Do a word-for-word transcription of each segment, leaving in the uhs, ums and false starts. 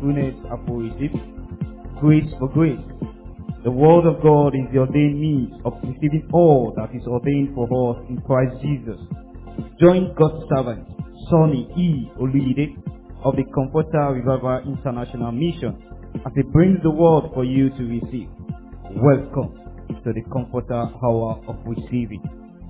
fullness have we received grace for grace. The word of God is the ordained means of receiving all that is ordained for us in Christ Jesus. Join God's servant, Sonny E. Oluyide of the Comforter Revival International Mission as he brings the word for you to receive. Welcome to the Comforter Hour of Receiving.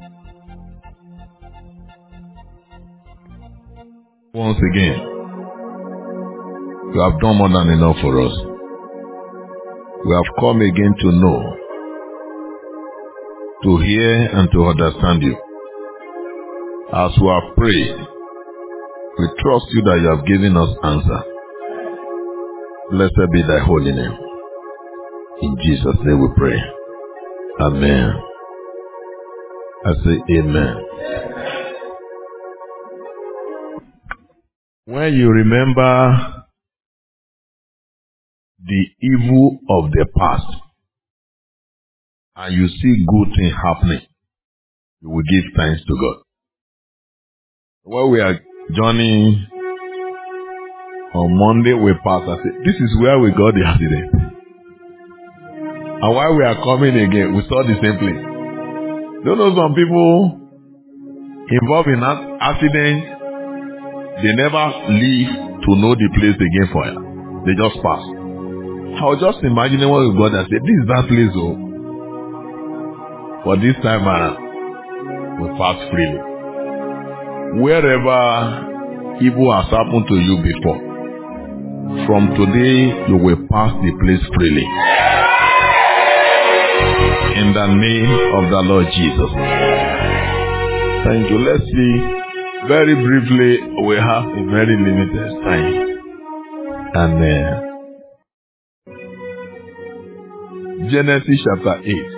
Once again, you have done more than enough for us. We have come again to know, to hear and to understand you. As we have prayed, we trust you that you have given us answer. Blessed be thy holy name. In Jesus' name we pray. Amen. I say amen. When you remember the evil of the past and you see good things happening, you will give thanks to God. While we are journeying on Monday, we passed and said, this is where we got the accident. And while we are coming again, we saw the same place. You know, some people involved in that accident, they never leave to know the place again for you. They just pass. I was just imagining what we got and said, this is that place, oh. But this time around, we pass freely. Wherever evil has happened to you before, from today you will pass the place freely. In the name of the Lord Jesus. Thank you. Let's see. Very briefly, we have a very limited time. And uh, Genesis chapter eight.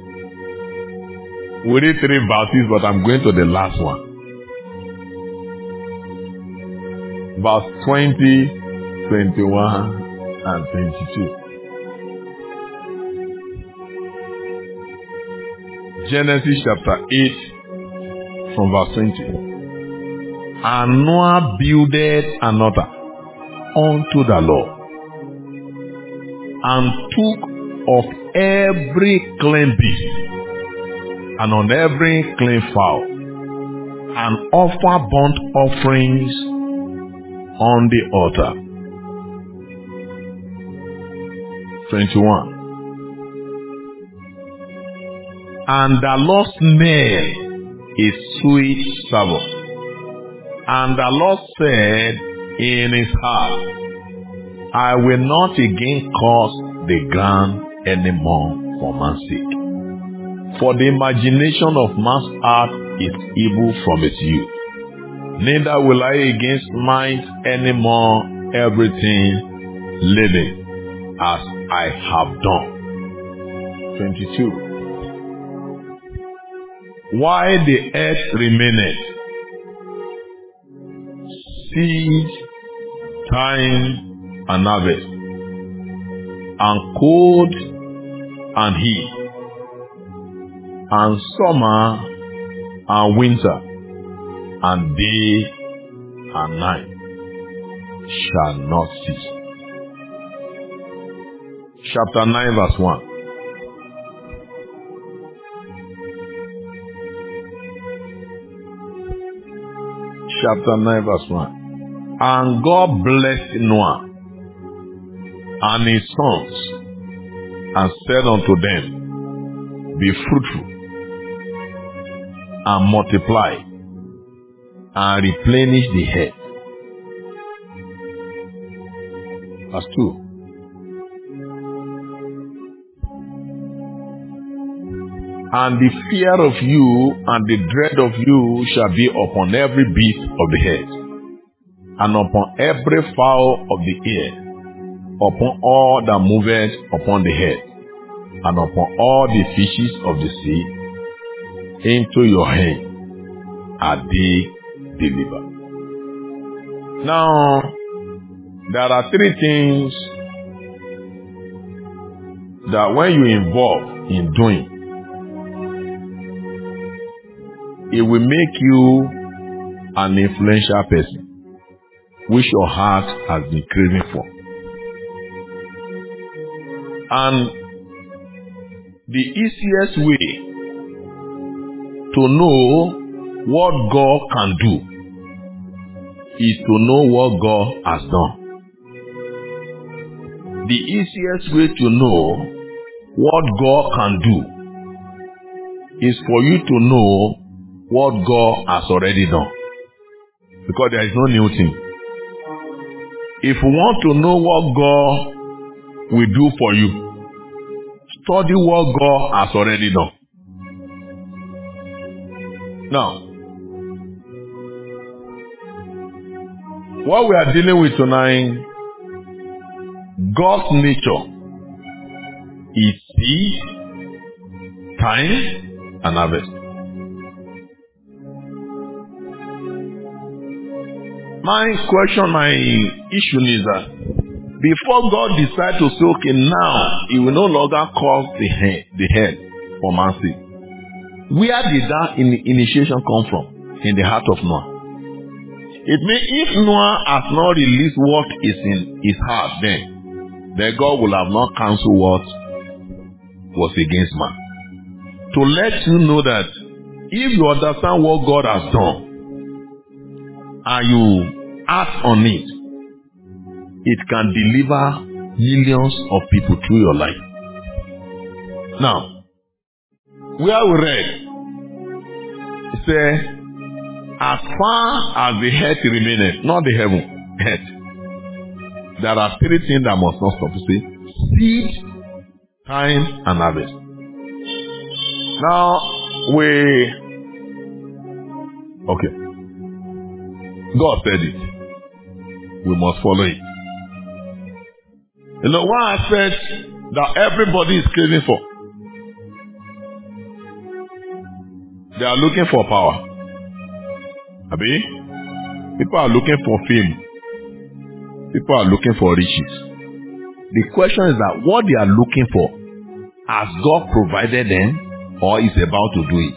We read three verses, but I'm going to the last one. Verse twenty, twenty-one, and twenty-two. Genesis chapter eight, from verse twenty. And Noah builded an altar unto the Lord, and took of every clean beast, and on every clean fowl, and offered burnt offerings on the altar. twenty-one. And the Lord smelled a sweet savour. And the Lord said in his heart, I will not again curse the ground any more for man's sake. For the imagination of man's heart is evil from its youth. Neither will I again smite any more everything living as I have done. twenty-two. While the earth remaineth, seed, time, and harvest, and cold, and heat, and summer, and winter, and day, and night, shall not cease. Chapter nine, verse one. Chapter nine, verse one. And God blessed Noah and his sons, and said unto them, be fruitful, and multiply, and replenish the earth. Verse two. And the fear of you and the dread of you shall be upon every beast of the earth, and upon every fowl of the air, upon all that moveth upon the earth, and upon all the fishes of the sea. Into your hand are they delivered. Now, there are three things that when you involve in doing, it will make you an influential person, which your heart has been craving for. And the easiest way to know what God can do is to know what God has done. The easiest way to know what God can do is for you to know what God has already done. Because there is no new thing. If you want to know what God will do for you, study what God has already done. Now, what we are dealing with tonight, God's nature is seed, time, and harvest. My question, my issue is that before God decides to say, okay, now He will no longer cause the head, the head for man's sake, where did that in initiation come from? In the heart of Noah. It means if Noah has not released what is in his heart, then, then God will have not cancelled what was against man. To let you know that if you understand what God has done and you act on it, it can deliver millions of people through your life. Now, where we read, it says, as far as the earth remaineth, not the heaven, earth, there are three things that must not stop. You see, seed, time, and harvest. Now, we, okay, God said it. We must follow it. You know, one aspect that everybody is craving for. They are looking for power. Abi? People are looking for fame. People are looking for riches. The question is that what they are looking for, has God provided them or is about to do it?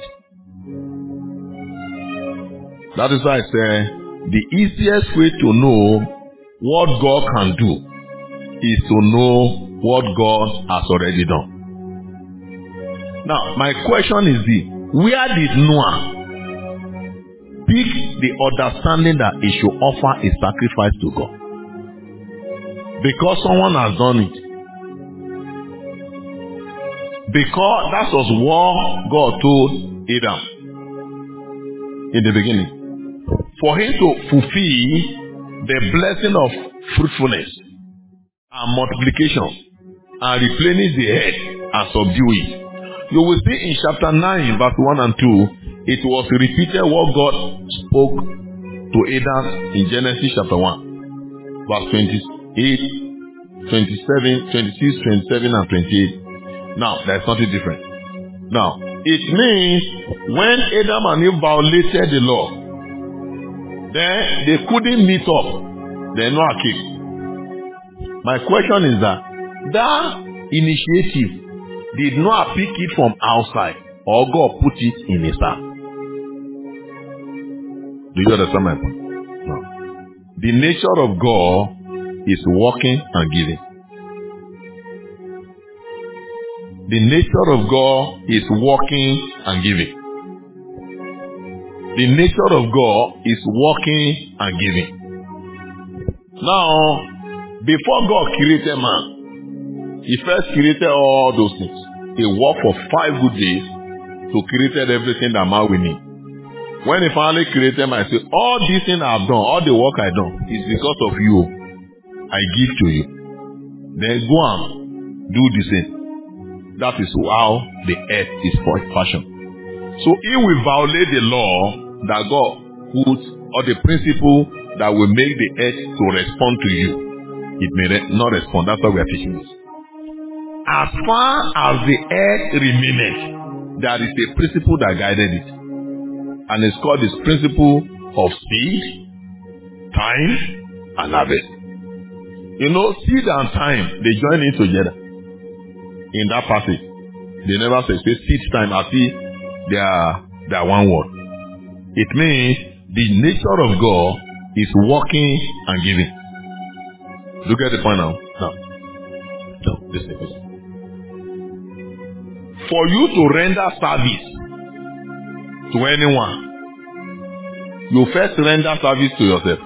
That is why I say the easiest way to know what God can do is to know what God has already done. Now, my question is this: where did Noah pick the understanding that he should offer a sacrifice to God? Because someone has done it. Because that was what God told Adam in the beginning. For him to fulfill the blessing of fruitfulness and multiplication and replenish the earth and subdue it. You will see in chapter nine, verse one and two, it was repeated what God spoke to Adam in Genesis chapter one, verse twenty-eight, twenty-seven, twenty-six, twenty-seven, and twenty-eight. Now, there's something different. Now, it means when Adam and Eve violated the law, then they couldn't meet up. They Noah came. My question is that that initiative did not pick it from outside, or God put it in his heart. Do you understand my point? No. The nature of God is working and giving. The nature of God is working and giving. The nature of God is working and giving. Now, before God created man, He first created all those things. He worked for five good days to create everything that man will need. When He finally created man, He said, all these things I've done, all the work I've done, is because of you. I give to you. Then go and do the same. That is how the earth is fashioned. So if we violate the law that God put, or the principle that will make the earth to respond to you, it may not respond. That's why we are teaching this. As far as the earth remaineth, there is a principle that guided it. And it's called this principle of seed, time, and harvest. You know, seed and time, they join in together. In that passage, they never say, say seed time, I see they are, they are one word. It means the nature of God is working and giving. Look at the point now. Now, now listen, listen. For you to render service to anyone, you first render service to yourself.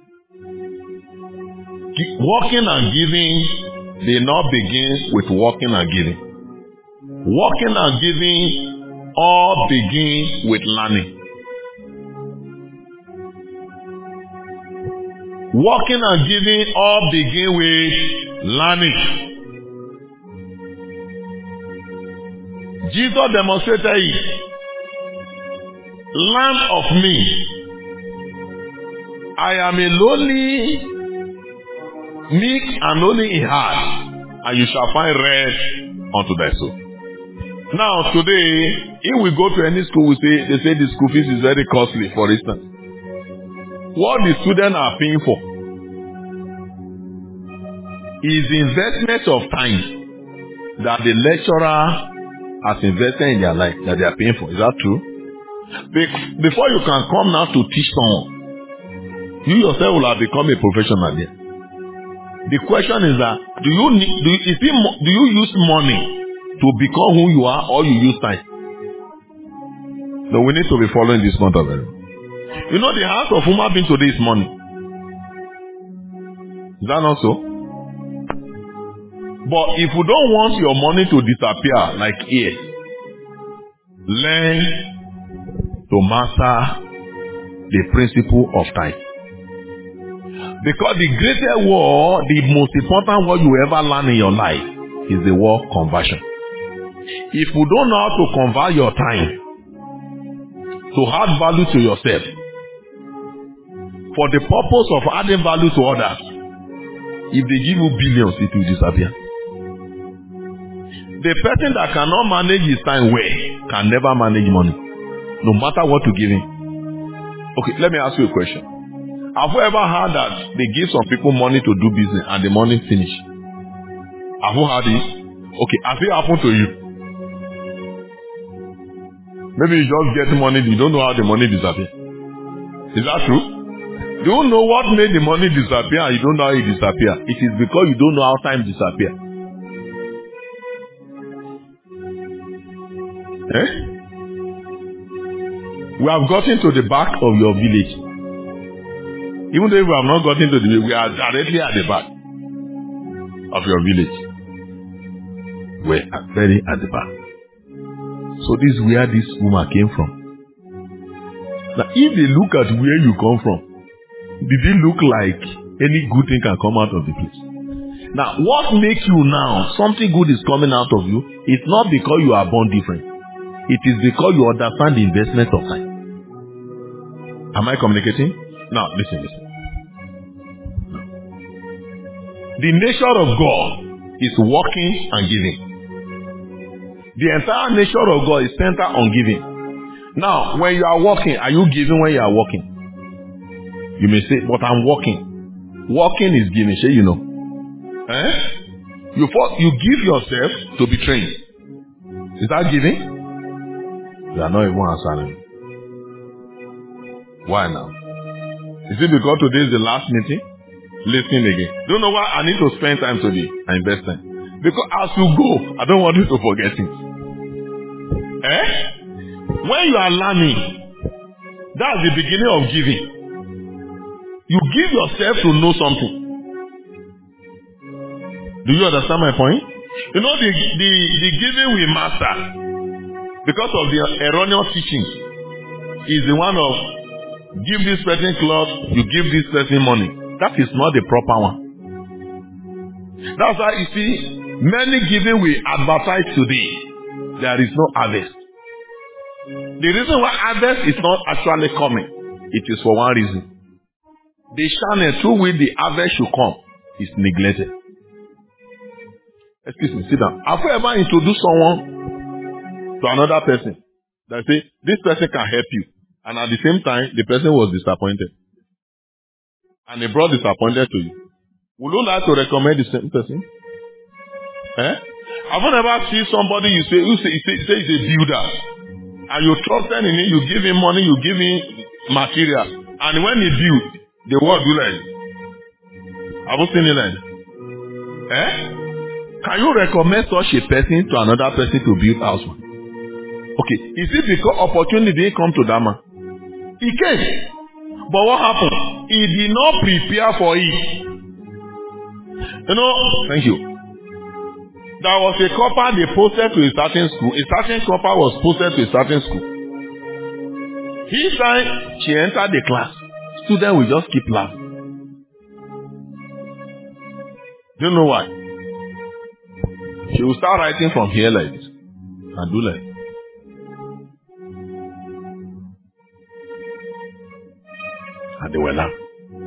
Working and giving, they not begin with working and giving. Working and giving all begin with learning. Working and giving all begin with learning. Jesus demonstrated it. Learn of me. I am a lowly, meek and lowly in heart, and you shall find rest unto thy soul. Now today, if we go to any school, we say they say the school fees is very costly, for instance. What the students are paying for is the investment of time that the lecturer has invested in their life that they are paying for. Is that true? Be- before you can come now to teach someone, you yourself will have become a professional there. The question is that do you need, do you, is it, do you use money to become who you are, or you use time? So we need to be following this matter very well. You know the house of human being today is money. Is that not so? But if you don't want your money to disappear like air, learn to master the principle of time. Because the greatest war, the most important war you ever learn in your life is the word conversion. If you don't know how to convert your time to add value to yourself, for the purpose of adding value to others, if they give you billions, it will disappear. The person that cannot manage his time well can never manage money, no matter what you give him. Okay, let me ask you a question. Have you ever heard that they give some people money to do business and the money finish? Have you heard it? Okay, has it happened to you? Maybe you just get money, you don't know how the money disappears. Is that true? Do you know what made the money disappear and you don't know how it disappeared? It is because you don't know how time disappears. Eh? We have gotten to the back of your village. Even though we have not gotten to the village, we are directly at the back of your village. We are very at the back. So this is where this woman came from. Now if they look at where you come from, did it look like any good thing can come out of the place? Now what makes you now, something good is coming out of you, it's not because you are born different. It is because you understand the investment of time. Am I communicating? Now, listen, listen. Now. The nature of God is working and giving. The entire nature of God is centered on giving. Now, when you are working, are you giving when you are working? You may say, but I'm working. Working is giving, say you know. Eh? You, you give yourself to be trained. Is that giving? You are not even answering. Why now? Is it because today is the last meeting? Listen again. Do you know why I need to spend time today and invest time? Because as you go, I don't want you to forget it. Eh? When you are learning, that's the beginning of giving. You give yourself to know something. Do you understand my point? You know the the, the giving we master, because of the erroneous teaching, is the one of give this person cloth, you give this person money. That is not the proper one. That's why you see, many giving we advertise today, there is no harvest. The reason why harvest is not actually coming, it is for one reason. The channel through which the harvest should come is neglected. Excuse me, sit down. Have you ever introduced someone to another person that say, this person can help you, and at the same time, the person was disappointed, and he brought disappointment to you? Would you like to recommend the same person? Eh? Have you never seen somebody you say, you say, you say, you say he's a builder, and you trust him in it, you give him money, you give him material, and when he builds, the world do like, have you seen it like? Eh? Can you recommend such a person to another person to build house? Okay, is it because opportunity didn't come to that man? He came. But what happened? He did not prepare for it. You know, thank you. There was a couple they posted to a certain school. A certain couple was posted to a certain school. Each time she entered the class, students will just keep laughing. Do you know why? She will start writing from here like this and do like this. And they were laughing.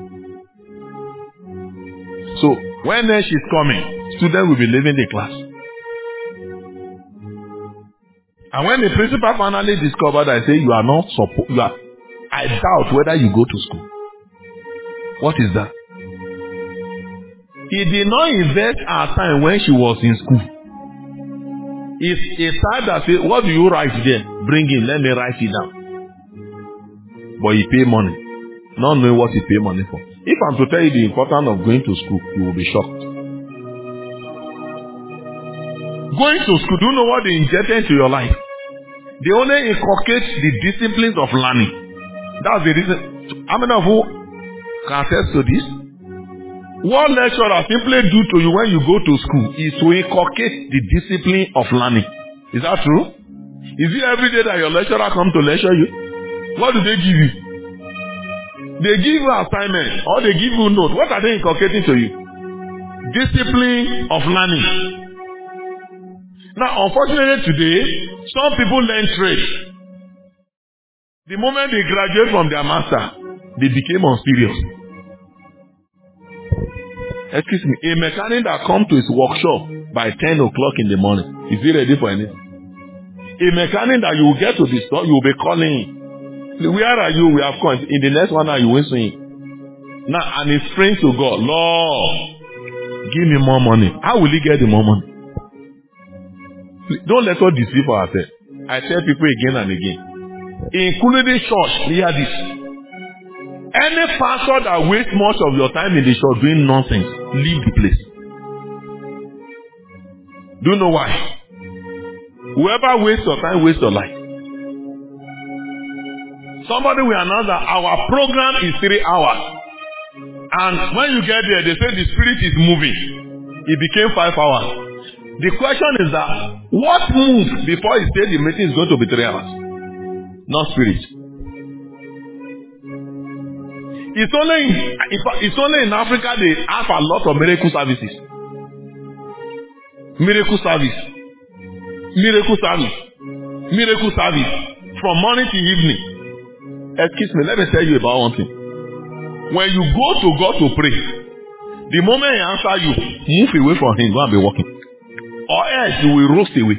So when then she's coming, students will be leaving the class. And when the principal finally discovered, I say, you are not supposed, you are, I doubt whether you go to school. What is that? He did not invest her time when she was in school. It's a time that says, what do you write there? Bring in, let me write it down. But he pay money. Not knowing what he pay money for. If I'm to tell you the importance of going to school, you will be shocked. Going to school, do you know what they injected into your life? They only inculcate the disciplines of learning. That's the reason. How many of you can attest to this? What lecturer simply do to you when you go to school is to inculcate the discipline of learning. Is that true? Is it every day that your lecturer come to lecture you? What do they give you? They give you assignment or they give you note. What are they inculcating to you? Discipline of learning. Now, unfortunately today, some people learn trade. The moment they graduate from their master, they became unserious. Excuse me, a mechanic that comes to his workshop by ten o'clock in the morning, is he ready for anything? A mechanic that you will get to the store, you will be calling him. Where are you? We have come. In the next one hour, you will see him. Now, and he's praying to God, Lord, give me more money. How will he get the more money? Don't let us deceive ourselves. I tell people again and again, including church, hear this. Any pastor that wastes much of your time in the church doing nonsense, leave the place. Do you know why? Whoever wastes your time wastes your life. Somebody will announce that our program is three hours. And when you get there, they say the spirit is moving. It became five hours. The question is that, what moved before he said the meeting is going to be three hours? Not spirit. It's only in, it's only in Africa they have a lot of miracle services. Miracle service. Miracle service. Miracle service. From morning to evening. Excuse me, let me tell you about one thing. When you go to God to pray, the moment he answers you, move away from him, go and be walking. Or else you will roast away.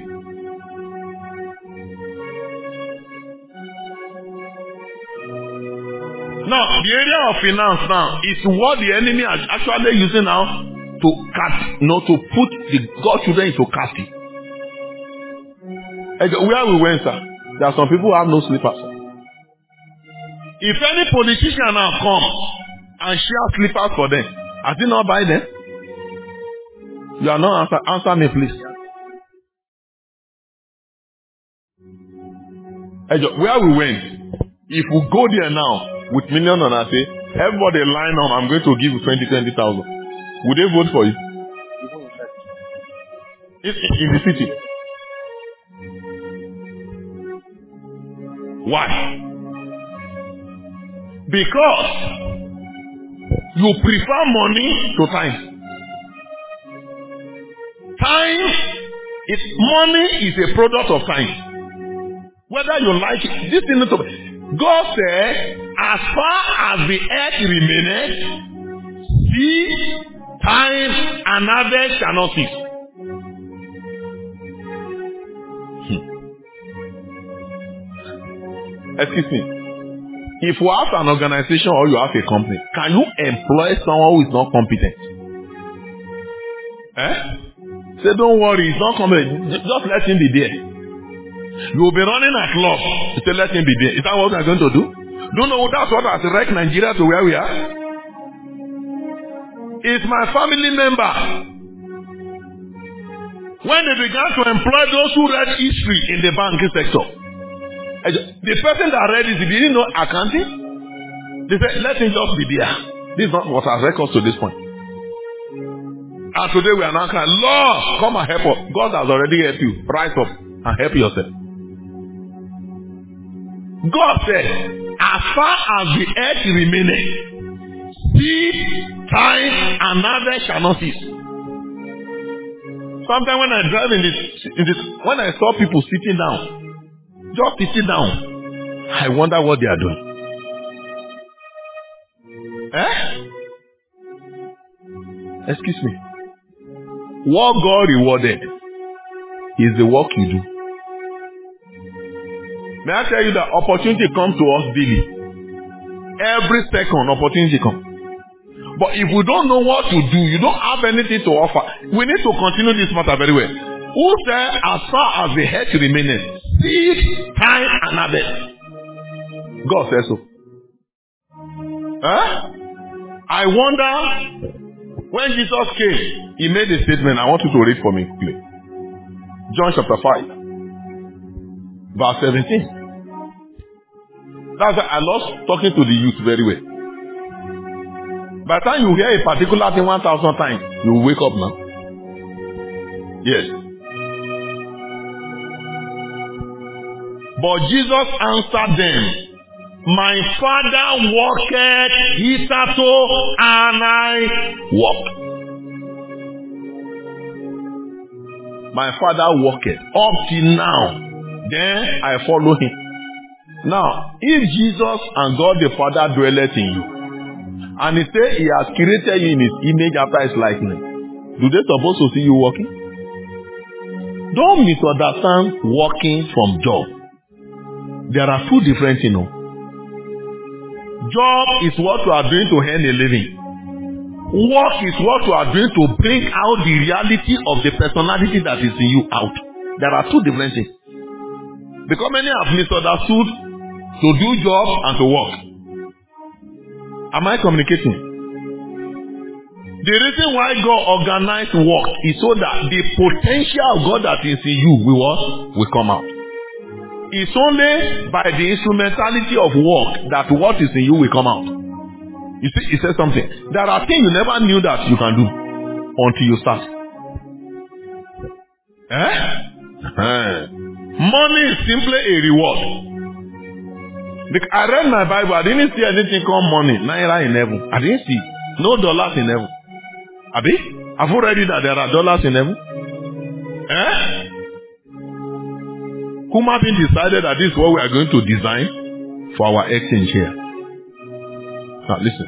Now, the area of finance now is what the enemy is actually using now to cut, you know, to put the God children into casting. Where we went, sir, there are some people who have no slippers. If any politician now come and share slippers for them, has he not buy them? You are not answer, answer me, please. Where we went, if we go there now with millions and I say, everybody line up, I'm going to give you twenty, twenty thousand. Would they vote for you? In, in the city. Why? Because you prefer money to time. Time is money is a product of time. Whether you like it, this thing to God said, as far as the earth remaineth, see, time and harvest shall not cease. Hmm. Excuse me. If you have an organization or you have a company, can you employ someone who is not competent? Eh? Say, don't worry, he's not coming. Just let him be there. You will be running a club. Say, let him be there. Is that what we are going to do? Don't know that's what has wrecked Nigeria to where we are. It's my family member. When they began to employ those who read history in the banking sector, the person that read it, he didn't know accounting. They said, let him just be there. This is not what has records to this point. And today we are now crying, Lord, come and help us. God has already helped you. Rise up and help yourself. God said, as far as the earth remaineth, seed, time, and harvest shall not cease. Sometimes when I drive in this, in this, when I saw people sitting down, just sitting down, I wonder what they are doing. Eh? Excuse me. What God rewarded is the work you do. May I tell you that opportunity comes to us daily. Every second opportunity comes. But if we don't know what to do, you don't have anything to offer. We need to continue this matter very well. Who said as far as the head remaineth, seed, time, and harvest? God says so. Huh? I wonder, when Jesus came, he made a statement. I want you to read for me quickly. John chapter five, verse seventeen. That's why I love talking to the youth very well. By the time you hear a particular thing one thousand times, you will wake up now. Yes. But Jesus answered them, my Father worketh hitherto, and I walk. My Father worketh up till now, then I follow him. Now, if Jesus and God the Father dwelleth in you, and he say he has created you in his image after his likeness, do they suppose to see you walking? Don't misunderstand walking from job. There are two different things, you know. Job is what you are doing to earn a living. Work is what you are doing to bring out the reality of the personality that is in you out. There are two different things. Because many have misunderstood to do job and to work. Am I communicating? The reason why God organized work is so that the potential of God that is in you will what? Will come out. It's only by the instrumentality of work that what is in you will come out. You see, he said something. There are things you never knew that you can do until you start. Eh? Eh. Money is simply a reward. Because I read my Bible, I didn't see anything called money, naira in heaven. I didn't see no dollars in heaven. Abi? Have you read it that there are dollars in heaven? Eh? Kuma bin decided that this is what we are going to design for our exchange here. Now listen.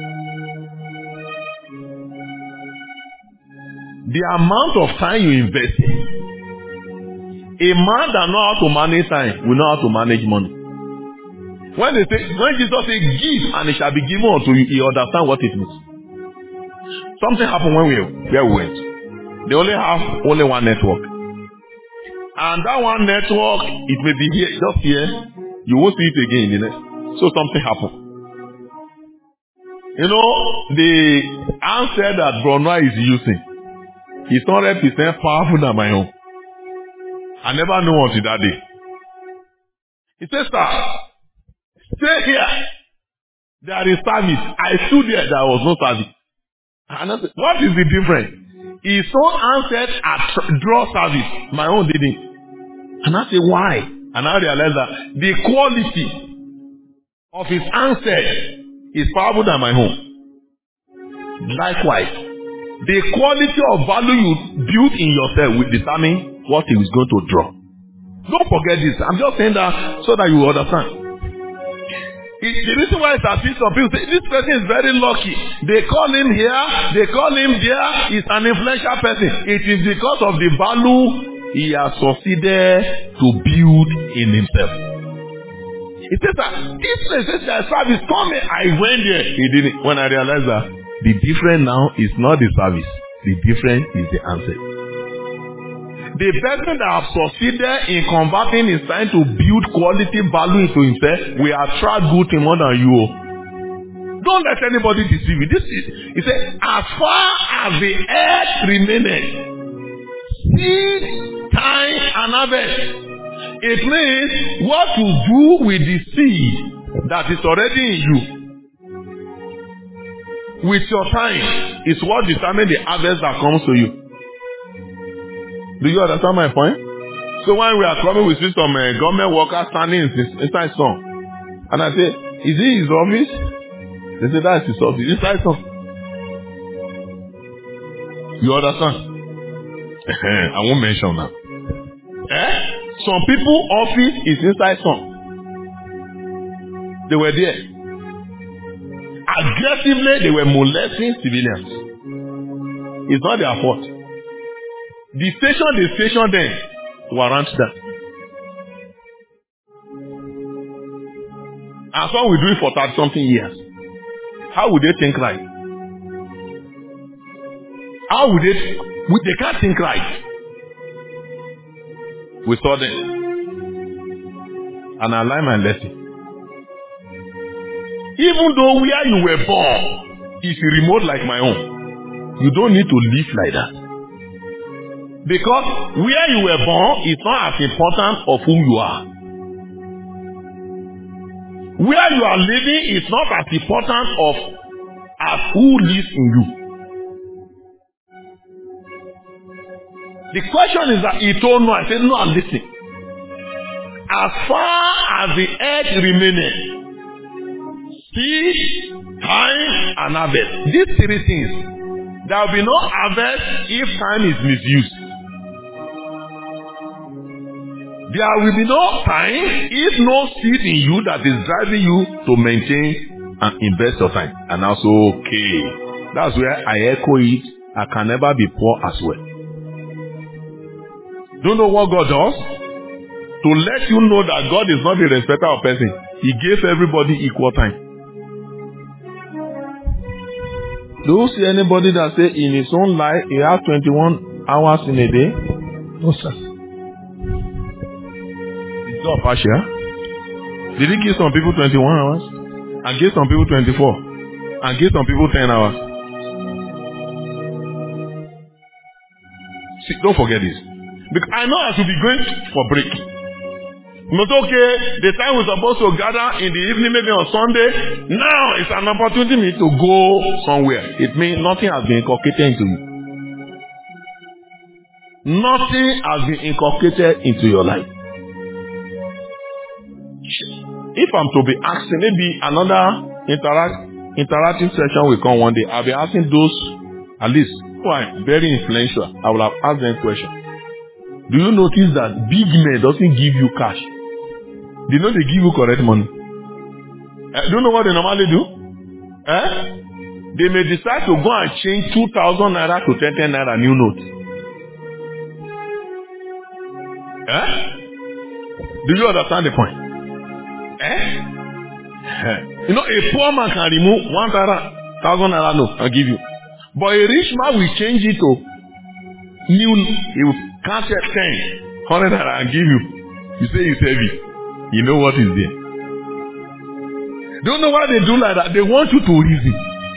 The amount of time you invest in, a man that knows how to manage time will know how to manage money. When they say, when Jesus says give and it shall be given unto you, you understand what it means. Something happened when we where we went. They only have only one network. And that one network, it may be here, just here. You won't see it again in the next. So something happened. You know, the answer that Brunei is using is one hundred percent powerful than my own. I never knew until that day. He says, sir, stay here. There is service. I stood there, there was no service. And I said, what is the difference? His own answered at draw service. My own didn't. And I said, why? And I realized that the quality of his answer is powerful than my own. Likewise, the quality of value you build in yourself will determine what he is going to draw. Don't forget this. I'm just saying that so that you understand. It, the reason why it's as if some people say, this person is very lucky. They call him here, they call him there. He's an influential person. It is because of the value he has succeeded to build in himself. It says that this place is their service. Come here. I went there. He didn't. When I realized that the difference now is not the service. The difference is the answer. The person that has succeeded in converting his time to build quality value into himself will attract good thing more than you. Don't let anybody deceive you. This is, he said, as far as the earth remaineth, seed, an harvest. It means what to do with the seed that is already in you. With your time is what determines the harvest that comes to you. Do you understand my point? So when we are coming, we see some uh, government workers standing inside some. And I say, is it his office? They say, that's his office. Inside some. You understand? I won't mention now. Eh? Some people office is inside some. They were there. Aggressively, they were molesting civilians. It's not their fault. The station they stationed them warrants that. And so we do it for thirty something years. How would they think right? How would they? They can't think right. We saw them. And I learned my lesson. Even though where you were born is remote like my own, you don't need to live like that. Because where you were born is not as important of who you are. Where you are living is not as important of as who lives in you. The question is that he told no. I said, no, I'm listening. As far as the earth remaineth, seed, time, and harvest. These three things. There will be no harvest if time is misused. There will be no time if no seed in you that is driving you to maintain and invest your time. And also, okay. That's where I echo it. I can never be poor as well. Don't know what God does? To let you know that God is not a respecter of person. He gave everybody equal time. Do you see anybody that say in his own life he has twenty-one hours in a day? No, sir. It's not partial. Did he give some people twenty-one hours? And give some people twenty-four? And give some people ten hours? See, don't forget this. Because I know I should be going for break. Not okay, the time we're supposed to gather in the evening, maybe on Sunday. Now it's an opportunity to go somewhere. It means nothing has been inculcated into you. Nothing has been inculcated into your life. If I'm to be asking, maybe another interact, interactive session will come one day. I'll be asking those, at least, who are very influential. I will have asked them questions. Do you notice that big men doesn't give you cash? They know they give you correct money. Uh, do you know what they normally do? Eh? They may decide to go and change two thousand naira to ten ten naira new note. Eh? Do you understand the point? Eh? Eh? You know, a poor man can remove one thousand naira note and give you. But a rich man will change it to new, he will cancel ten, hundred naira and give you. You say it's heavy. You know what is there. Don't know why they do like that. They want you to reason.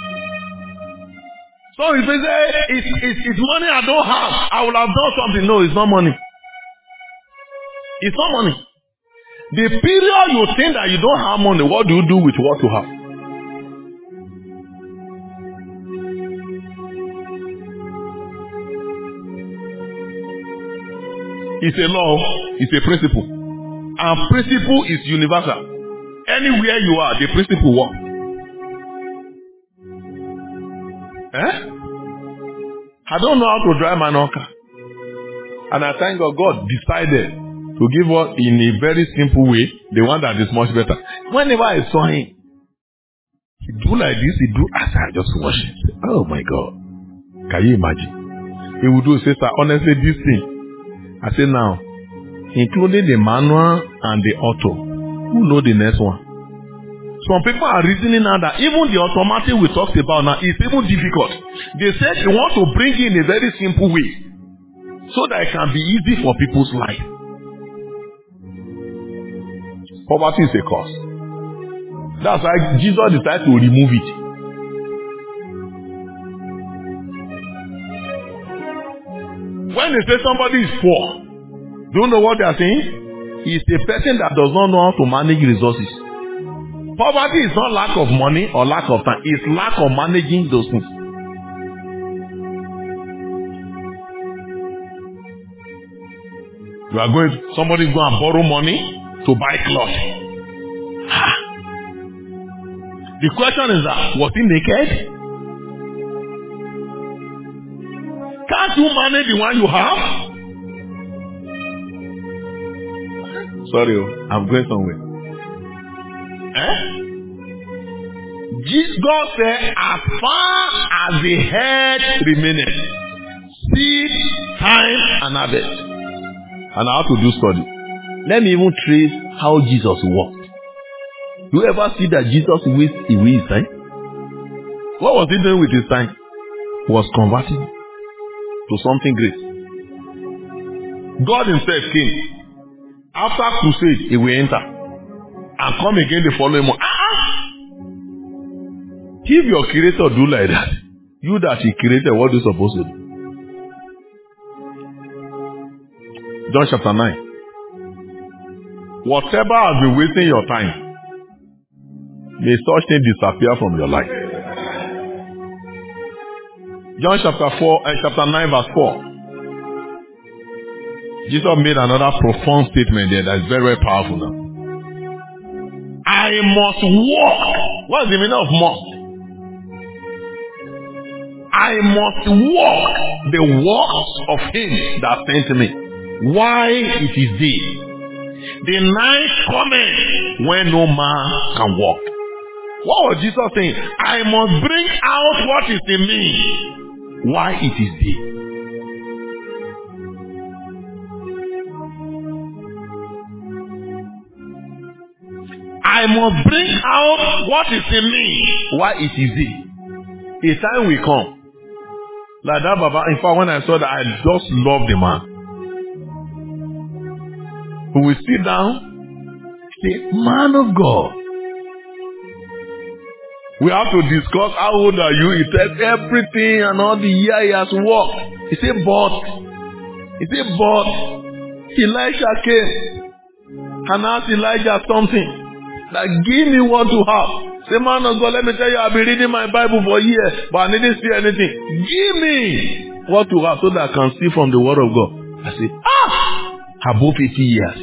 So if they say, it's, it's, it's money I don't have, I will have done something. No, it's not money. It's not money. The period you think that you don't have money, what do you do with what you have? It's a law. It's a principle. And principle is universal. Anywhere you are, the principle works. Eh? I don't know how to drive my own car. And I thank God, God decided to give us in a very simple way, the one that is much better. Whenever I saw him, he do like this, he do as I just watch it. Oh my God. Can you imagine? He would do, say, sir, honestly, this thing. I say now, including the manual and the auto. Who know the next one? Some people are reasoning now that even the automatic we talked about now is even difficult. They said they want to bring in a very simple way so that it can be easy for people's life. Poverty is a cause. That's why Jesus decided to remove it. When they say somebody is poor, Do you know what they are saying? He is a person that does not know how to manage resources. Poverty is not lack of money or lack of time. It's lack of managing those things. You are going, somebody is going to borrow money to buy clothes. The question is that, was he naked? Can't you manage the one you have? Sorry, I'm going somewhere. Eh? Jesus, God said, as far as the head remaineth, seed, time, and harvest. And I have to do study. Let me even trace how Jesus walked. You ever see that Jesus wasted away his time? What was he doing with his time? He was converting to something great. God himself came. After crusade, he will enter. And come again the following month. Ah! If your creator do like that, you that he created, what are you supposed to do? John chapter nine. Whatever has been wasting your time, may such thing disappear from your life. John chapter four, uh, chapter nine, verse four. Jesus made another profound statement there that is very, very powerful now. I must walk. What is the meaning of must? I must walk the works of him that sent me. Why it is day? The night cometh when no man can walk. What was Jesus saying? I must bring out what is in me. Why it is day? I must bring out what is in me. Why it is day? A time will come. Like that, Baba. In fact, when I saw that, I just loved the man. Who will sit down, say, man of God. We have to discuss how old are you. He said everything and all the year he has worked. He said, but, he said, but, Elijah came and asked Elijah something. Like, give me what to have. Say, man of God, let me tell you, I've been reading my Bible for years, but I didn't see anything. Give me what to have so that I can see from the word of God. I say, ah! Above fifty years.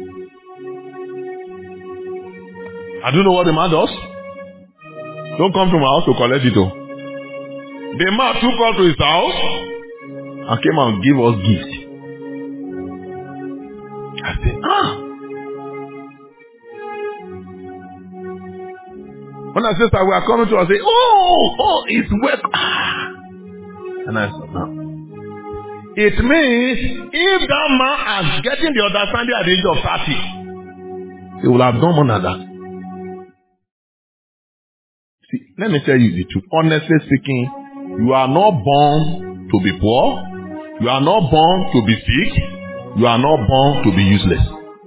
I don't know what the man does. Don't come to my house to collect it. Oh. The man took us to his house and came and gave us gifts. I said, ah. When I said that we are coming to, I say, oh, oh, it's work. Ah. And I said, no. It means if that man has getting the understanding at the age of thirty, he will have done more than that. See, let me tell you the truth. Honestly speaking, you are not born to be poor. You are not born to be sick. You are not born to be useless.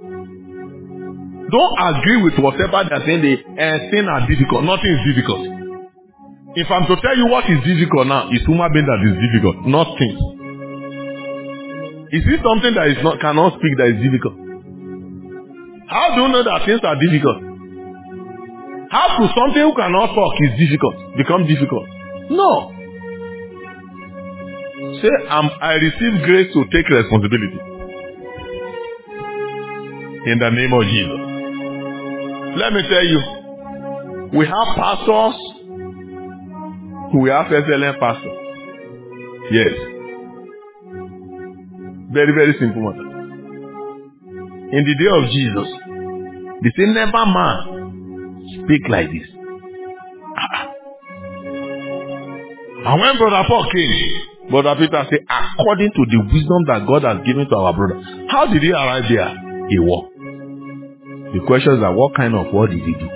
Don't agree with whatever they are saying. The uh, things are difficult. Nothing is difficult. If I'm to tell you what is difficult now, it's human being that is difficult, not things. Is it something that is not cannot speak that is difficult? How do you know that things are difficult? How could something who cannot talk is difficult become difficult? No. Say, um, I receive grace to take responsibility. In the name of Jesus. Let me tell you, we have pastors, we have excellent pastors. Yes. Very, very simple matter. In the day of Jesus, they say, never man speak like this. And when Brother Paul came, Brother Peter said, according to the wisdom that God has given to our brother. How did he arrive there? He walked. The question is that what kind of work did he do?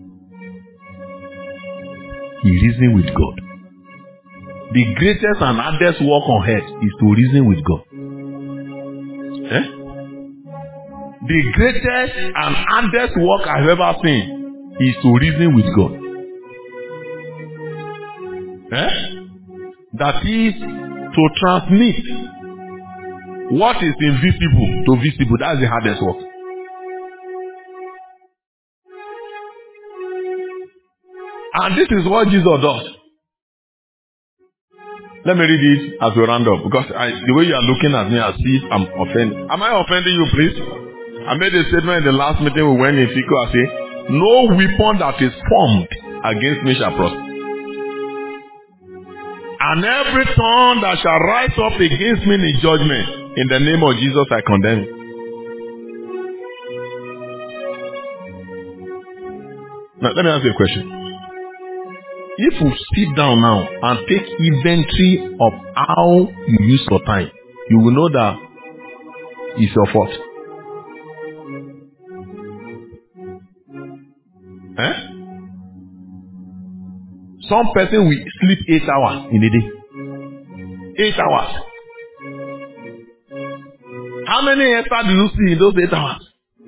He reasoned with God. The greatest and hardest work on earth is to reason with God. Eh? The greatest and hardest work I've ever seen is to reason with God. Eh? That is to transmit what is invisible to visible. That's the hardest work. And this is what Jesus does. Let me read it as we round up, because I, the way you are looking at me, I see if I'm offended. Am I offending you, please? I made a statement in the last meeting we went in Fico. I say, no weapon that is formed against me shall prosper. And every tongue that shall rise up against me in judgment, in the name of Jesus, I condemn it. Now, let me ask you a question. If you sit down now and take inventory of how you use your time, you will know that it's your fault. Eh? Some person will sleep eight hours in a day. Eight hours. How many hectares do you see in those eight hours?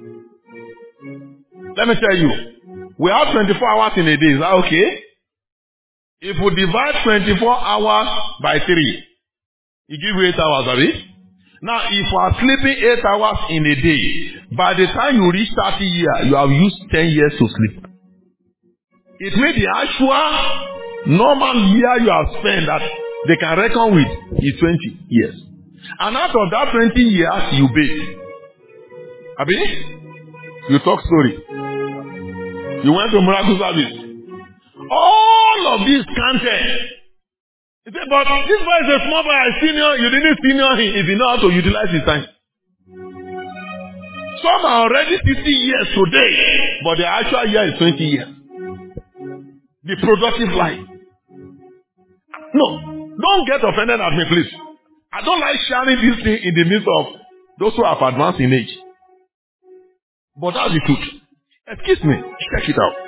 Let me tell you. We have twenty-four hours in a day. Is that okay? If we divide twenty-four hours by three, it gives you eight hours, right? Now, if you are sleeping eight hours in a day, by the time you reach thirty years, you have used ten years to sleep. It means the actual normal year you have spent that they can reckon with is twenty years. And out of that twenty years, you bathe. Abi? You talk story. You went to miracle service. All of this counted. He said, but this boy is a small boy, a senior. You didn't senior him if you know how to utilize his time. Some are already fifty years today, but the actual year is twenty years. The productive life. No, don't get offended at me, please. I don't like sharing this thing in the midst of those who have advanced in age. But that's the truth. Excuse me, check it out.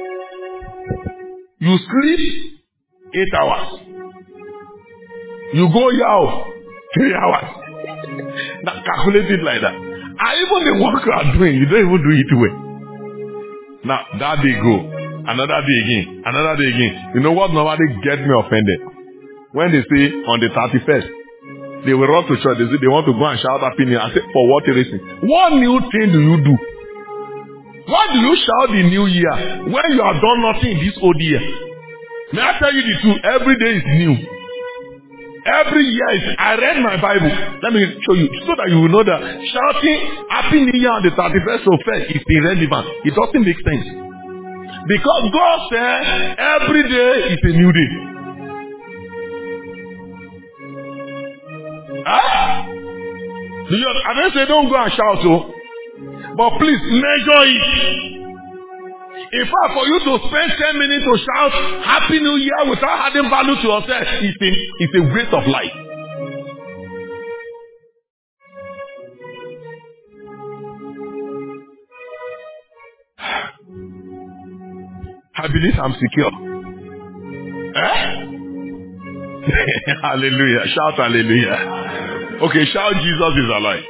You sleep eight hours. You go yow three hours. Now calculate it like that. And even the work you are doing, you don't even do it well. Now that day go, another day again, another day again. You know what normally gets me offended? When they say on the thirty-first, they will run to church. They say they want to go and shout happy new year. I say, for what reason? What new thing do you do? Why do you shout the new year when you have done nothing in this old year? May I tell you the truth? Every day is new. Every year is. I read my Bible. Let me show you so that you will know that shouting happy new year on the thirty-first of February is irrelevant. It doesn't make sense. Because God said every day is a new day. Huh? Do you, I don't say don't go and shout, so, but please measure it. In fact, for you to spend ten minutes to shout Happy New Year without adding value to yourself, it's a, it's a waste of life. I believe I'm secure. Eh? Hallelujah. Shout hallelujah. Okay, shout Jesus is alive.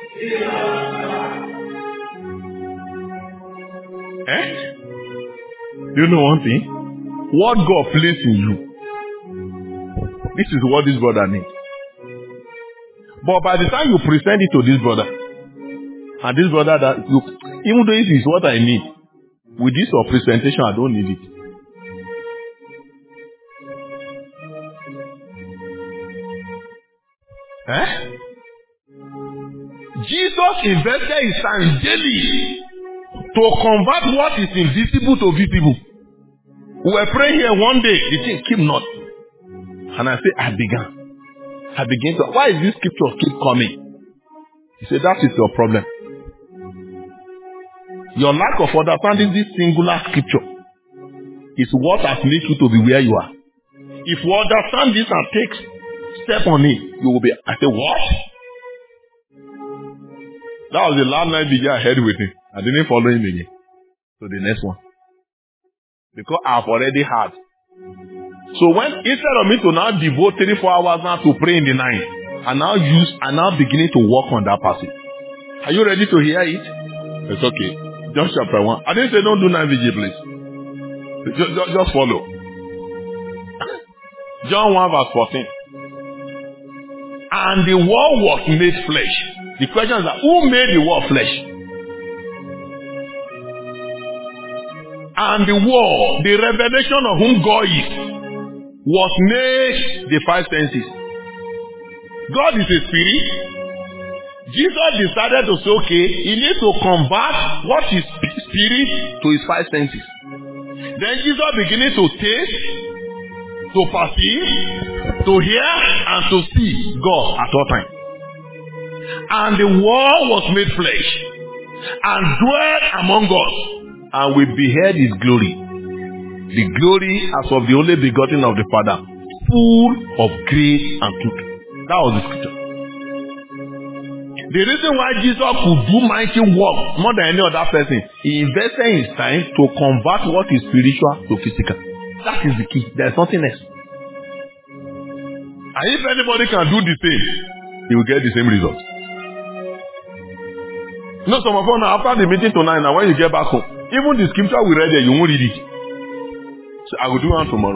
Eh? You know one thing? What God placed in you, this is what this brother needs. But by the time you present it to this brother, and this brother that look, even though it is what I need, with this or presentation, I don't need it. Eh? Jesus invested his time daily to convert what is invisible to visible. We were praying here one day, the thing keep not. And I say, I began. I began to, why is this scripture keep coming? He said, that is your problem. Your lack of understanding this singular scripture is what has made you to be where you are. If you understand this and take step on it, you will be, I say, what? That was the last night the guy I had with him. I didn't follow him again. So the next one. Because I've already had. So when, instead of me to now devote three, four hours now to pray in the night, I now use, I now beginning to work on that passage. Are you ready to hear it? It's okay. John chapter one. I didn't say don't do night vigil, please. Just, just, just follow. John one verse fourteen. And the word was made flesh. The question is that who made the word flesh? And the word, the revelation of whom God is, was made the five senses. God is a spirit. Jesus decided to say, okay, he needs to convert what is spirit to his five senses. Then Jesus beginning to taste, to perceive, to hear, and to see God at all times. And the word was made flesh and dwelt among us, and we beheld his glory. The glory as of the only begotten of the Father, full of grace and truth. That was the scripture. The reason why Jesus could do mighty work more than any other person, he invested his time to convert what is spiritual to physical. That is the key. There is nothing else. And if anybody can do the same, he will get the same result. You know, some of us now, after the meeting tonight, now when you get back home, even the scripture we read there, you won't read it. So I will do one tomorrow.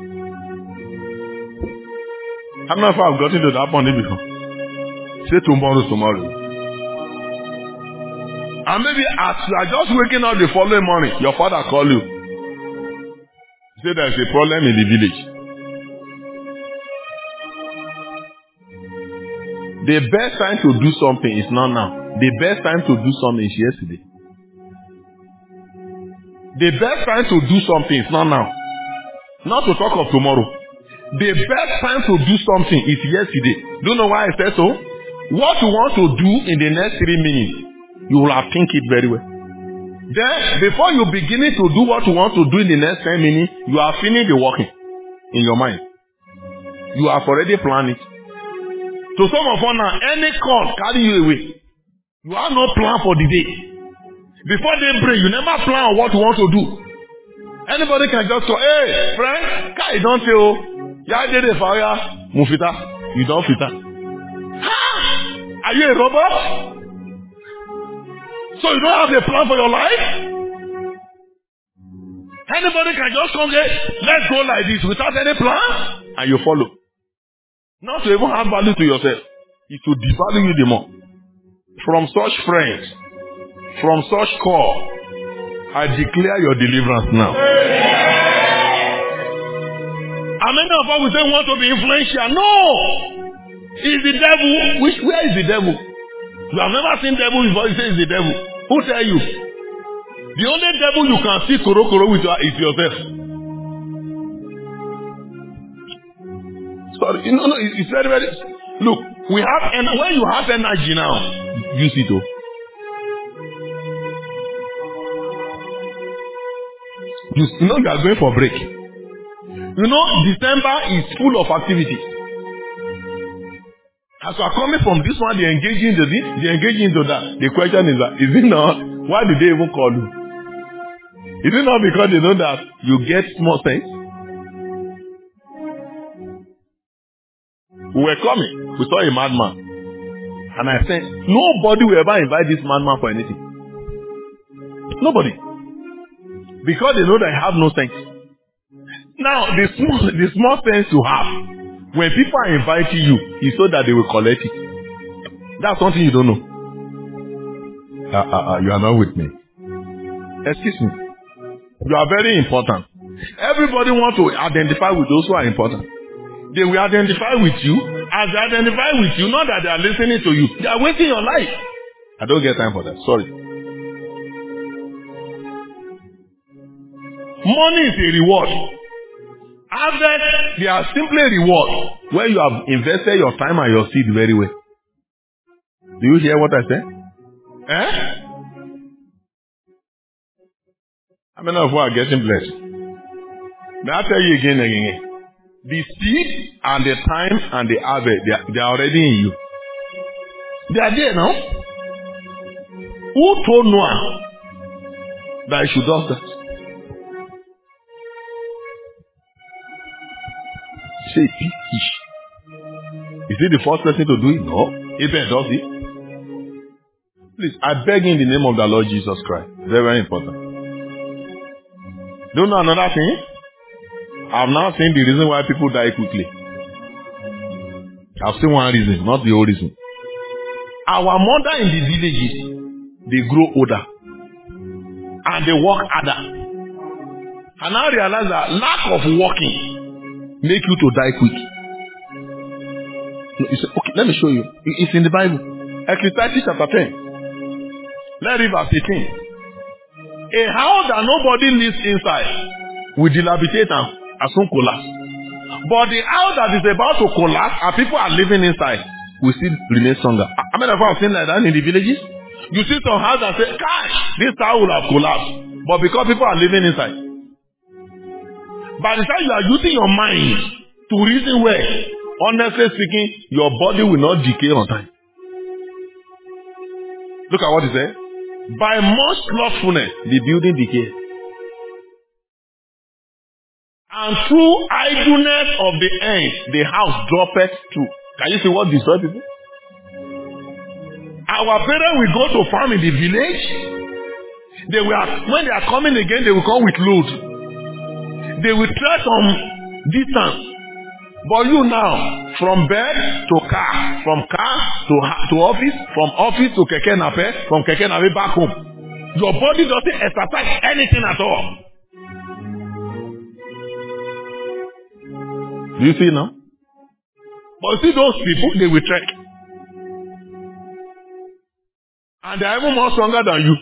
How many of you have gotten to that point before? Say tomorrow, tomorrow. And maybe as you are just waking up the following morning, your father call you. Say there is a problem in the village. The best time to do something is not now. The best time to do something is yesterday. The best time to do something is not now. Not to talk of tomorrow. The best time to do something is yesterday. Do you know why I said so? What you want to do in the next three minutes, you will have think it very well. Then, before you beginning to do what you want to do in the next ten minutes, you are finished the working in your mind. You have already planned it. So some of us now, any call carry you away. You have no plan for the day. Before they break, you never plan on what you want to do. Anybody can just go, hey, friend, guy, don't say, oh, yeah, I did it for you. Mufita, you don't fit that. Are you a robot? So you don't have a plan for your life? Anybody can just come here, let's go like this without any plan, and you follow. Not to even have value to yourself. It will devalue you the more. From such friends, from such call, I declare your deliverance now. How many of us will say want to be influential? No! It's the devil. Which, where is the devil? You have never seen devil before you say it's the devil. Who tell you? The only devil you can see koro koro with is yourself. Sorry, you know, no, it's very, very. Look, we have, and when you have energy now, use it though. You know you are going for break. You know, December is full of activities. As you are coming from this one, they engage into this, they engage into that. The question is that, is it not, why did they even call you? Is it not because they know that you get small things? We were coming, we saw a madman. And I said, nobody will ever invite this madman for anything. Nobody. Because they know that I have no sense. Now, the small, the small sense you have, when people are inviting you, it's so that they will collect it. That's something you don't know. Uh, uh, uh, you are not with me. Excuse me. You are very important. Everybody wants to identify with those who are important. They will identify with you. As they identify with you, not that they are listening to you. They are wasting your life. I don't get time for that. Sorry. Money is a reward. Harvest, they are simply reward when you have invested your time and your seed very well. Do you hear what I said? Eh? How many of you are getting blessed? May I tell you again and again? The seed and the time and the harvest, they are, they are already in you. They are there now. Who told Noah that he should do that? Say big fish. Is he the first person to do it? No. Abraham does it. Please, I beg in the name of the Lord Jesus Christ. Very, very important. Do you know another thing? I have now seen the reason why people die quickly. I've seen one reason, not the whole reason. Our mother in the villages, they grow older and they work harder. And I realize that lack of working make you to die quick. You say, okay, let me show you. It's in the Bible. Ecclesiastes chapter ten. Let's read verse eighteen. A house that nobody lives inside will dilapidate and soon collapse. But the house that is about to collapse and people are living inside will still remain stronger. How many of us have seen like that in the villages? You see some house that say, gosh, this town will have collapsed. But because people are living inside. By the time you are using your mind to reason well, honestly speaking, your body will not decay on time. Look at what he said. By much slothfulness, the building decays. And through idleness of the end, the house droppeth too. Can you see what destroys people? Our parents will go to farm in the village. They will, when they are coming again, they will come with load. They will tread some distance. But you now, from bed to car, from car to to office, from office to keke nape, from keke nape back home. Your body doesn't exercise anything at all. Do you see now? But see those people, they will trek. And they are even more stronger than you.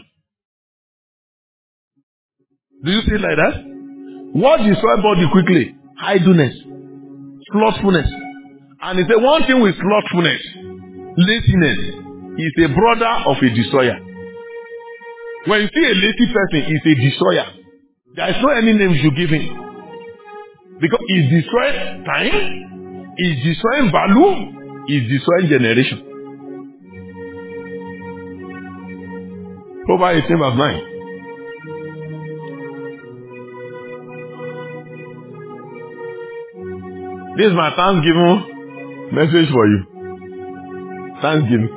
Do you see it like that? What destroys body quickly? Idleness. Slothfulness. And he said one thing with slothfulness, laziness, is a brother of a destroyer. When you see a lazy person, he's a destroyer. There is no any name you give him. Because he's destroying time, he's destroying value, he's destroying generation. Proverbs eighteen verse nine. This is my Thanksgiving message for you. Thanksgiving.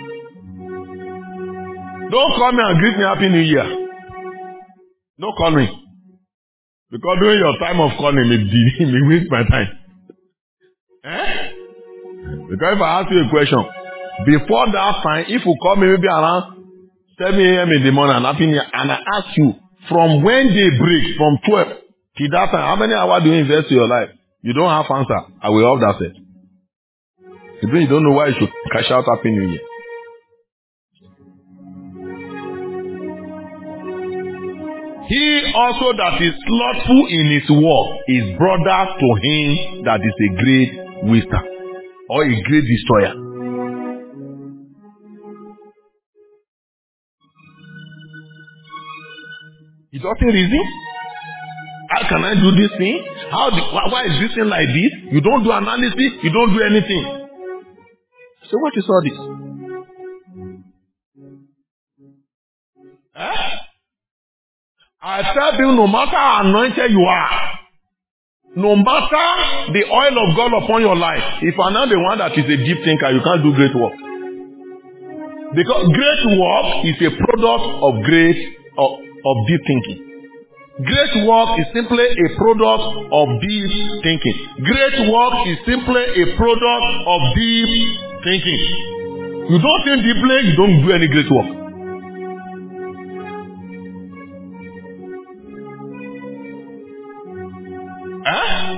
Don't call me and greet me Happy New Year. Don't call me. Because during your time of calling, it may waste my time. Eh? Because if I ask you a question, before that time, if you call me maybe around seven a.m. in the morning and Happy New Year, and I ask you, from when they break, from twelve till that time, how many hours do you invest in your life? You don't have answer. I will off that set. You don't know why you should cash out Happy New Year. He also that is slothful in his work is brother to him that is a great waster or a great destroyer. He doesn't reason. How can I do this thing? How do, why is this thing like this? You don't do analysis. You don't do anything. So what is all this? Eh? I tell you, no matter how anointed you are, no matter the oil of God upon your life, if you are not the one that is a deep thinker, you can't do great work. Because great work is a product of great of, of deep thinking. Great work is simply a product of deep thinking. Great work is simply a product of deep thinking. You don't think deeply, you don't do any great work. Eh?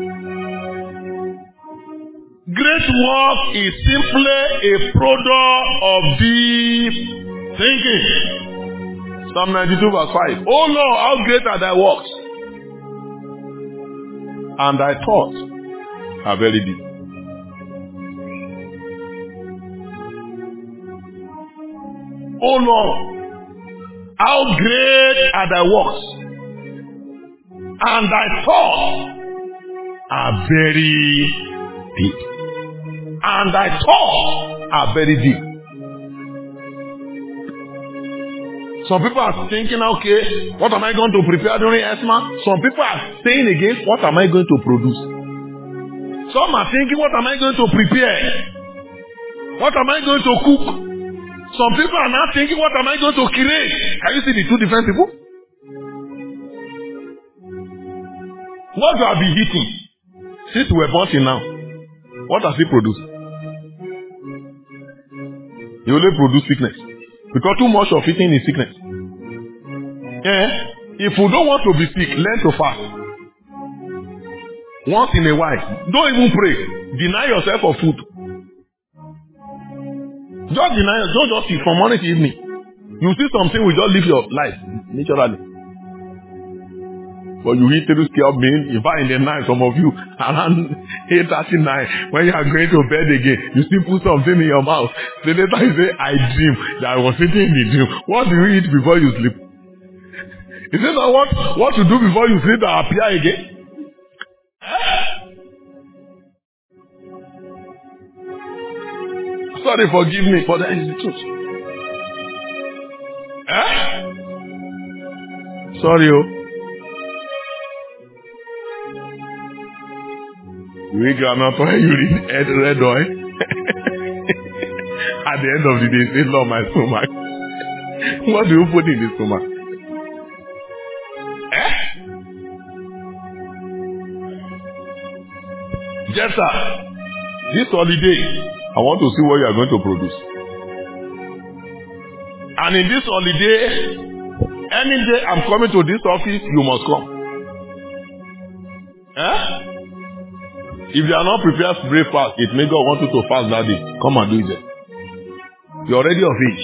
Great work is simply a product of deep thinking. Psalm ninety-two verse five. Oh Lord, how great are thy works, and thy thoughts are very deep. Oh Lord, how great are thy works, and thy thoughts are very deep. And thy thoughts are very deep. Some people are thinking, okay, what am I going to prepare during ESMA? Some people are saying again, what am I going to produce? Some are thinking, what am I going to prepare? What am I going to cook? Some people are now thinking, what am I going to create? Can you see the two different people? What have been eating since we were born till now? What has he produced? It only produce sickness. Because too much of eating is sickness. Eh? If you don't want to be sick, learn to fast. Once in a while. Don't even pray. Deny yourself of food. Just deny yourself. Don't just eat from morning to evening. You see something will just live your life naturally. But you eat through scale bean, in fact in the night, some of you around eight thirty-nine, when you are going to bed again, you still put something in your mouth. The later you say, I dream that I was sitting in the dream. What do you eat before you sleep? Is it not what, what to do before you sleep that appear again? Sorry, forgive me, but that is the truth. Eh? Sorry, oh. You eat groundnut oil, you eat red oil. At the end of the day, say, Lord, my stomach. What do you put in the stomach? Eh? Jephthah, this holiday, I want to see what you are going to produce. And in this holiday, any day I'm coming to this office, you must come. Eh? If you are not prepared to breakfast, it may God want you to fast that day. Come and do it. You're already of age.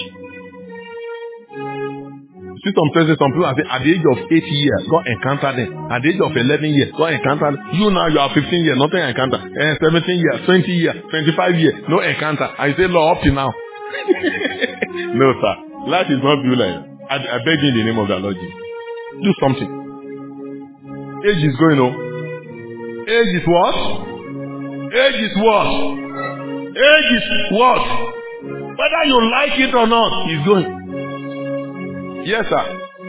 See some places, some people are saying, at the age of eight years, God encounter them. At the age of eleven years, God encounter them. You now, you are fifteen years, nothing encounter. Eh, seventeen years, twenty years, twenty-five years, no encounter. And you say, Lord, up to now. No, sir. Life is not due like that. I, I beg you in the name of the Lord Jesus. Do something. Age is going on. Age is what? Age is what? Age is what? Whether you like it or not, it's going. Yes, sir.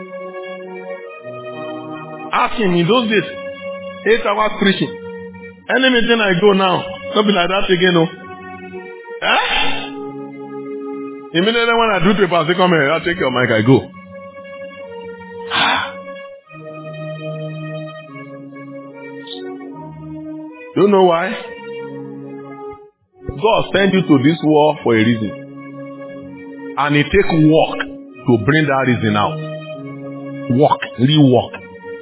Ask him in those days, eight hours preaching. Any meeting I go now, something like that again, no? Eh? Immediately when I do paper, I say, come here, I'll take your mic, I go. Do you know why? God sent you to this world for a reason. And it takes work to bring that reason out. Work, real work.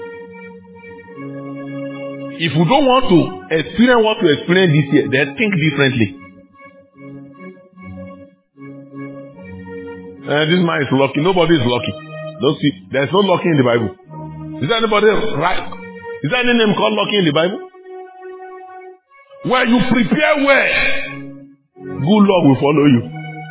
If you don't want to experience what you experience this year, then think differently. Uh, this man is lucky. Nobody is lucky. Don't see. There is no lucky in the Bible. Is there anybody right? Is there any name called lucky in the Bible? When you prepare well, good luck will follow you.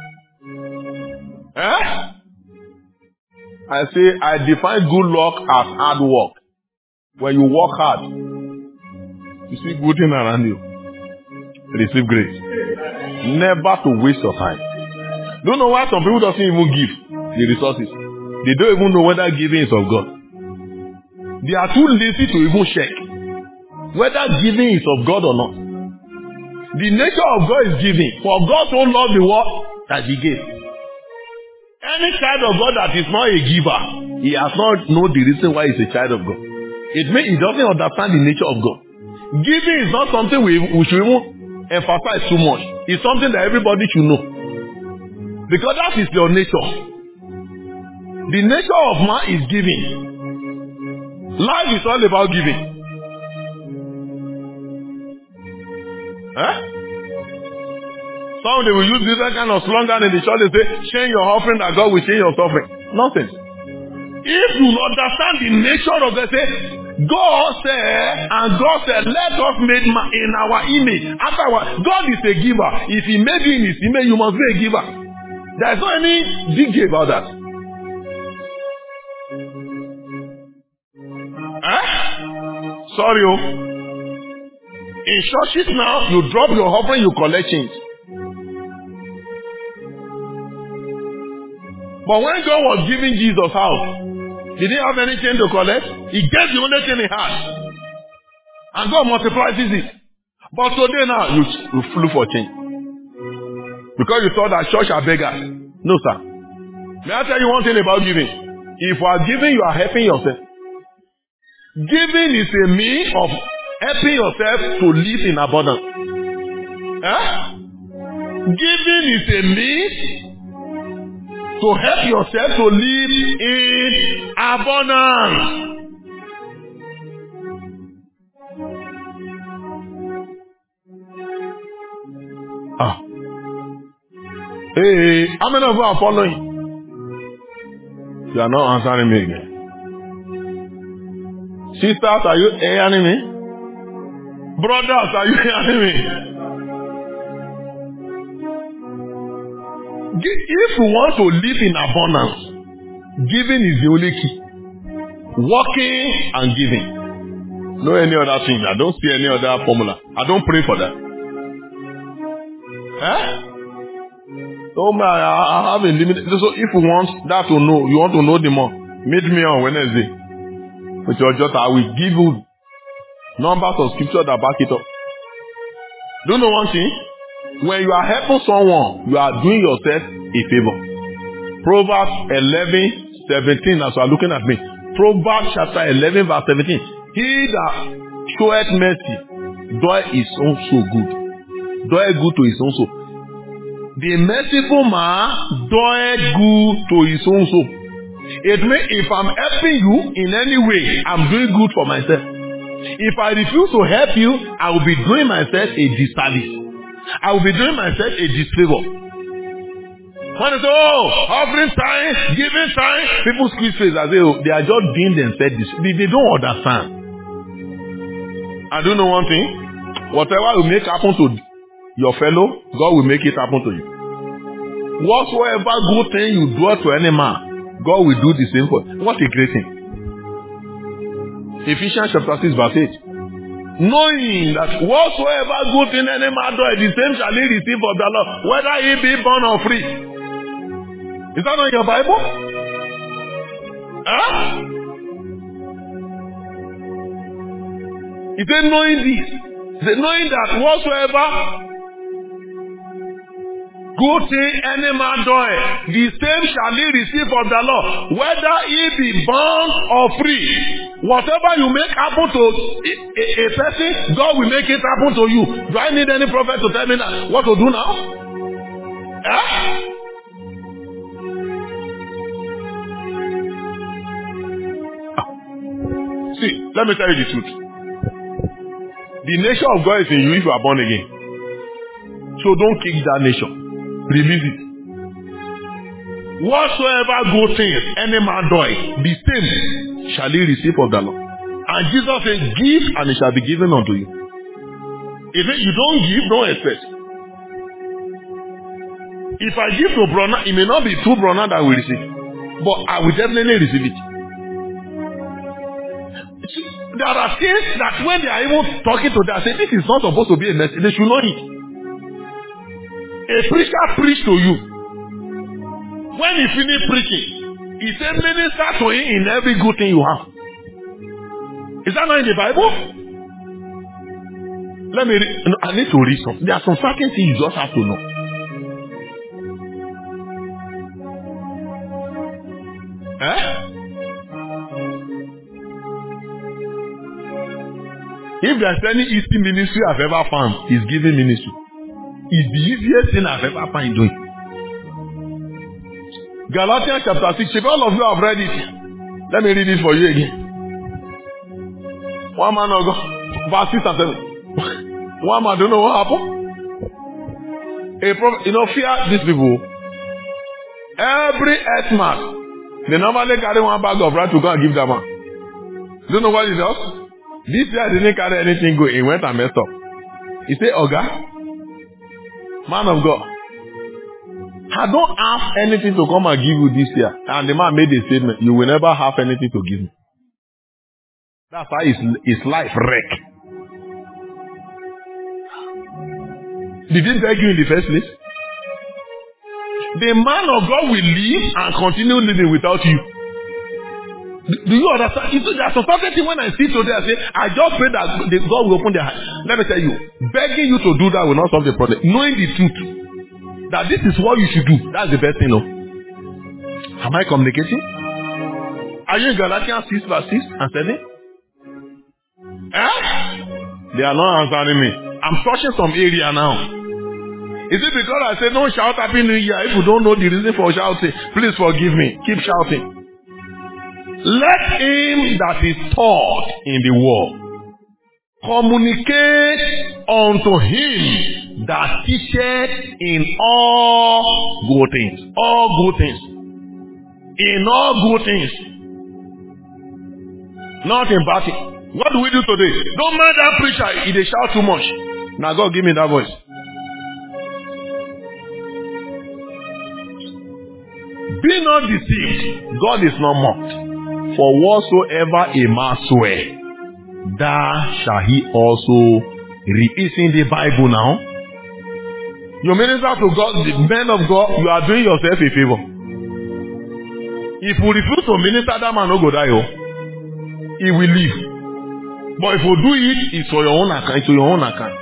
Eh? I say, I define good luck as hard work. When you work hard, you see good thing around you. Receive grace. Never to waste your time. Don't know why some people doesn't even give the resources. They don't even know whether giving is of God. They are too lazy to even check whether giving is of God or not. The nature of God is giving. For God so loved the world that he gave. Any child of God that is not a giver, he has not known the reason why he's a child of God. It means he doesn't understand the nature of God. Giving is not something we, we should even emphasize too much. It's something that everybody should know. Because that is your nature. The nature of man is giving. Life is all about giving. Eh? Some they will use different kind of slogan in the church. They say, share your offering that God will share your suffering. Nonsense. If you understand the nature of the say, God said, and God said, let us make man in our image. After what? God is a giver. If he made you in his image, you must be a giver. There is not any big about that. Eh? Sorry, oh. In churches now, you drop your offering, you collect change. But when God was giving Jesus house, he didn't have any change to collect. He gave the only thing he had. And God multiplies it. But today now, you, you flew for change. Because you thought that church are beggars. No, sir. May I tell you one thing about giving? If you are giving, you are helping yourself. Giving is a means of helping yourself to live in abundance. Eh? Giving is a means to help yourself to live in abundance. Ah. Hey, how many of you are following? You are not answering me again. Sisters, are you hearing me? Brothers, are you hearing me? If you want to live in abundance, giving is the only key. Working and giving. No any other thing. I don't see any other formula. I don't pray for that. Eh? Oh my, I have a limit. So if you want that to know, you want to know the more, meet me on Wednesday. With your just, I will give you numbers of scripture that back it up. Do you know one thing? When you are helping someone, you are doing yourself a favor. Proverbs eleven seventeen, as you are looking at me. Proverbs chapter eleven verse seventeen. He that showeth mercy doeth his own soul good. Doeth good to his own soul. The merciful man doeth good to his own soul. It means if I'm helping you in any way, I'm doing good for myself. If I refuse to help you, I will be doing myself a disservice. I will be doing myself a disfavor. When they say, oh, offering time, giving time, people squeeze face and say, oh, they are just doing themselves this. They, they don't understand. I do know one thing. Whatever will make happen to your fellow, God will make it happen to you. Whatsoever good thing you do to any man, God will do the same for you. What a great thing. Ephesians chapter six verse eight. Knowing that whatsoever good thing any man doeth, the same shall he receive of the Lord, whether he be born or free. Is that not in your Bible? Huh? He said knowing this. He said knowing that whatsoever good thing any man doeth, the same shall he receive of the Lord, whether he be born or free. Whatever you make happen to a, a, a person, God will make it happen to you. Do I need any prophet to tell me that, what to do now? Eh? See, let me tell you the truth. The nature of God is in you if you are born again. So don't kick that nature. Release it. Whatsoever good things any man doeth, the same shall he receive of the Lord. And Jesus said, give and it shall be given unto you. If you don't give, don't expect. If I give to brother, it may not be two brother that will receive. But I will definitely receive it. There are things that when they are even talking to them, I say, this is not supposed to be a message. They should know it. A preacher preach to you. When he finish preaching, he said, minister to him in every good thing you have. Is that not in the Bible? Let me read. No, I need to read some. There are some certain things you just have to know. Eh? If there's any easy ministry I've ever found, it's giving ministry. It's the easiest thing I've ever found doing. Galatians chapter six. If all of you have read it, let me read it for you again. One man of God, verse six and seven. One man don't know what happened. A prophet, you know, fear these people. Every earthman, they normally carry one bag of rice to go and give them man. Do you know what he does? This year didn't carry anything good. He went and messed up. He said, Oga, man of God, I don't have anything to come and give you this year. And the man made a statement, you will never have anything to give me. That's why his, his life wrecked. Did he beg you in the first place? The man of God will live and continue living without you. Do you understand? There's a certain thing when I see today, I say, I just pray that God will open their eyes. Let me tell you, begging you to do that will not solve the problem. Knowing the truth, that this is what you should do, that's the best thing, no? Am I communicating? Are you in Galatians six verse six and seven? Eh? They are not answering me. I'm touching some area now. Is it because I say no shout Happy New Year? If you don't know the reason for shouting, please forgive me. Keep shouting. Let him that is taught in the world communicate unto him that teacheth in all good things. All good things. In all good things. Not in bad things. What do we do today? Don't mind that preacher. He dey shout too much. Now God give me that voice. Be not deceived. God is not mocked. For whatsoever a man swear, that shall he also reap. It's in the Bible now. You minister to God, the men of God, you are doing yourself a favor. If you refuse to minister, that man no go die. Oh. He will leave. But if you do it, it's for your own account. It's for your own account.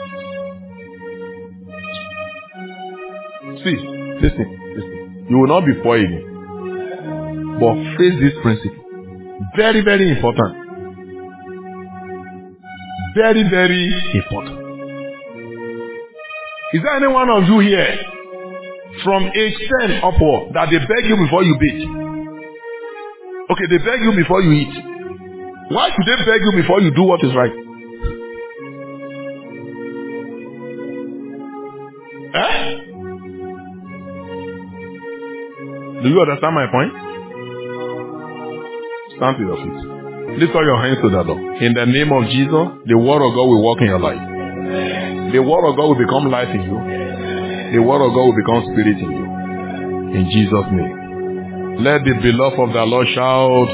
See, listen, listen. You will not be poor again. But face this principle. Very, very important. Very, very important. Is there any one of you here from age ten upward that they beg you before you bathe? Okay, they beg you before you eat. Why should they beg you before you do what is right? Eh? Do you understand my point? Stand to your feet. Lift up your hands to the Lord. In the name of Jesus, the word of God will work in your life. The word of God will become life in you. The word of God will become spirit in you. In Jesus' name. Let the beloved of the Lord shout.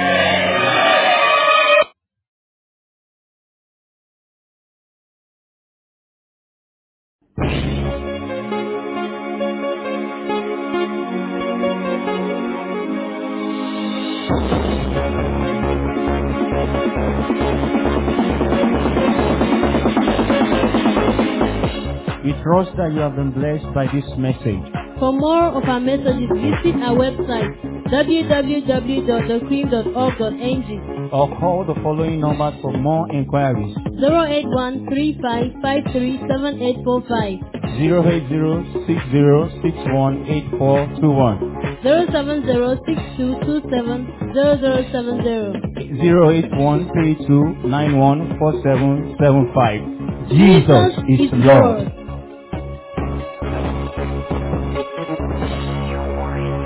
We trust that you have been blessed by this message. For more of our messages, visit our website w w w dot the cream dot org dot n g or call the following numbers for more inquiries. zero eight one three five five three seven eight four five, zero eight zero six zero six one eight four two one, zero seven zero six two two seven zero zero seven zero, zero eight one three two nine one four seven seven five. Jesus is Lord.